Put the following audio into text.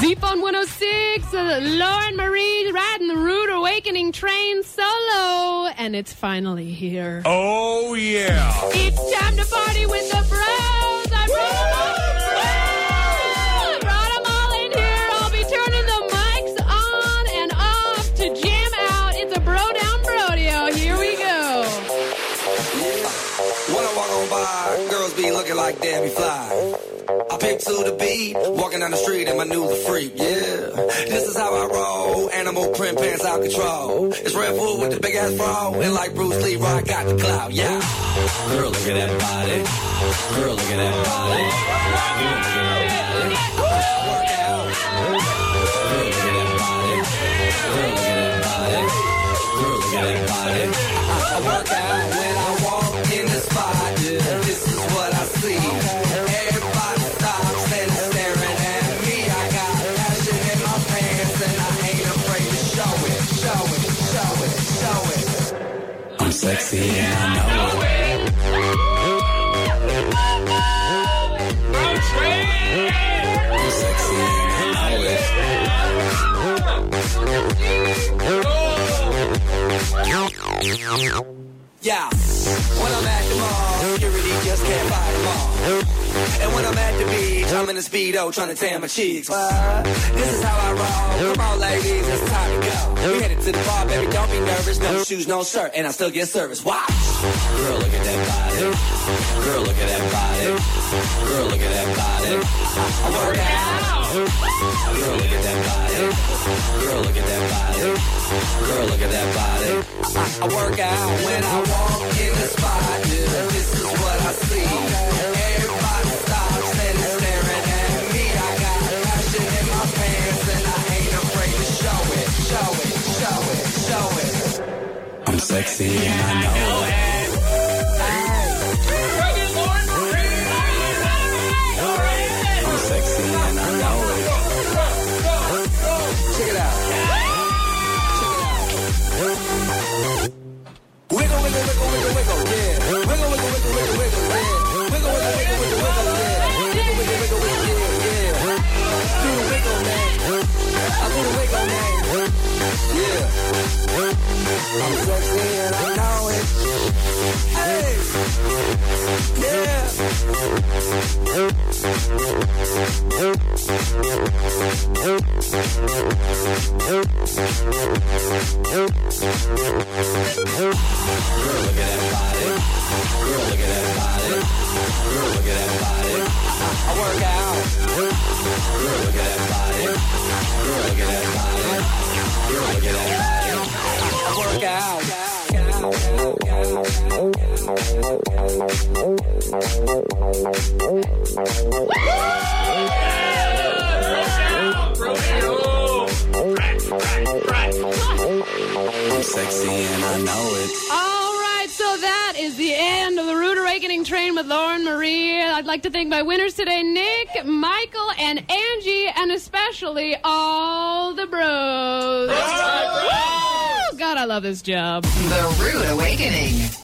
Z-Phone 106, Lauren Marie riding the Rude Awakening train solo, and it's finally here. Oh, yeah. It's time to party with the bros. I brought them all in here. I'll be turning the mics on and off to jam out. It's a bro down rodeo. Here we go. When I walk on by, girls be looking like Debbie Fly. I pick to the beat, walking down the street and my new the freak, yeah. This is how I roll, animal print pants out control. It's Red Bull with the big ass bra, and like Bruce Lee, I got the clout, yeah. Girl, look at that body. Girl, look at that body. Girl, look at that body. Work out. Girl, look at that body. Girl, look at that body. Girl, look at that body. I work out when I walk in the spot, yeah. This is what I see. Everybody stops and staring at me. I got passion in my pants and I ain't afraid to show it, show it, show it, show it. I'm sexy and I know it. I'm sexy and I know it. Yeah, when I'm at the mall, security just can't fight them all. And when I'm at the beach, I'm in a Speedo trying to tan my cheeks. This is how I roll. Come on, ladies, it's time to go. We headed to the bar, baby, don't be nervous. No shoes, no shirt, and I still get service. Watch. Girl, look at that body. Girl, look at that body. Girl, look at that body. I work out. Girl, look at that body. Girl, look at that body. Girl, look at that body. I work out when I walk in the spot, yeah. This is what I see. Everybody stops and is staring at me. I got passion in my pants and I ain't afraid to show it, show it, show it, show it. I'm sexy and I know it. I'm sexy and I know it. Check it out. Wiggle, wiggle, wiggle, wiggle, wiggle, yeah. Wiggle, wiggle, wiggle, wiggle, wiggle, yeah. Wiggle, wiggle, wiggle, wiggle, wiggle, yeah. Wiggle, wiggle, wiggle, wiggle, yeah, yeah. Do the wiggle, man. I do the wiggle, man. Yeah. I'm sexy and I know it. Hey. Yeah. Girl, look at that body. Girl, look at that body. Girl, look at that body. I work out. Girl, look at that body. Girl, look at that body. Girl, look at that body. I work out. I'm sexy and I know it. All right, so that is the end of the Rude Awakening train with Lauren Marie. I'd like to thank my winners today, Nick, Michael, and Angie, and especially all the bros. Woo! God, I love this job. The Rude Awakening.